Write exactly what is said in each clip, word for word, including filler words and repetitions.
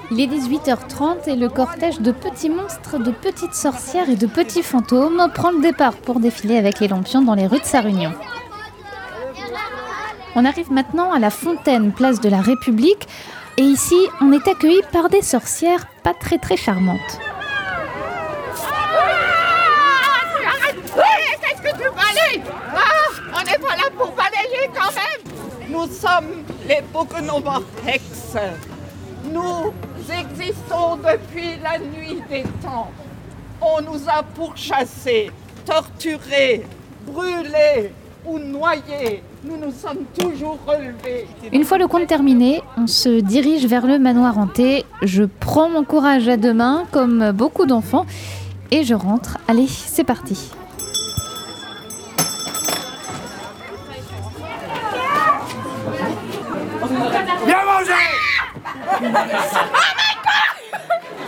Il est dix-huit heures trente et le cortège de petits monstres, de petites sorcières et de petits fantômes prend le départ pour défiler avec les lampions dans les rues de Sarre-Union. On arrive maintenant à la Fontaine, place de la République, et ici, on est accueillis par des sorcières pas très très charmantes. Qu'est-ce que tu balayes? Ah, on n'est pas là pour balayer quand même. Nous sommes les Pokénovortex. Nous existons depuis la nuit des temps. On nous a pourchassés, torturés, brûlés ou noyés. Nous nous sommes toujours relevés. Une fois le conte terminé, on se dirige vers le manoir hanté. Je prends mon courage à deux mains, comme beaucoup d'enfants, et je rentre. Allez, c'est parti. Bien mangé! Oh my God!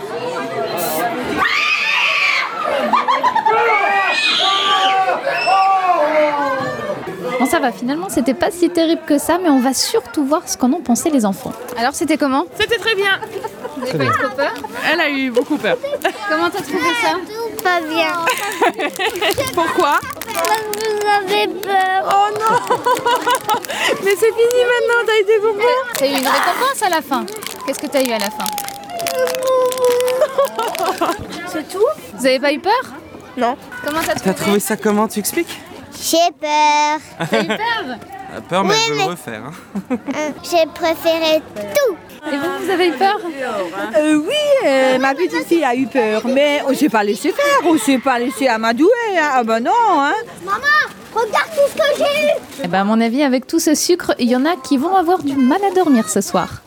Bon, ça va, finalement, c'était pas si terrible que ça, mais on va surtout voir ce qu'en ont pensé les enfants. Alors, c'était comment ? C'était très bien. Vous n'avez pas eu trop peur ? Elle a eu beaucoup peur. Comment t'as trouvé ça ? Pas bien. Pourquoi ? Vous avez peur. Oh non. Mais c'est fini maintenant, t'as eu des bonbons. T'as eu une récompense à la fin. Qu'est-ce que t'as eu à la fin ? C'est tout ? Vous avez pas eu peur ? Non. Comment t'as trouvé ? T'as trouvé ça comment, tu expliques? J'ai peur. T'as eu peur ? La peur, mais Oui, elle veut mais- le refaire. Hein. Euh, J'ai préféré tout. Et vous, vous avez eu peur ? Euh, oui, euh, ma petite fille a eu peur, mais on ne s'est pas laissé faire, on ne s'est pas laissé amadouer. Hein. Ah ben non, hein. Maman, regarde tout ce que j'ai eu. Eh ben, à mon avis, avec tout ce sucre, il y en a qui vont avoir du mal à dormir ce soir.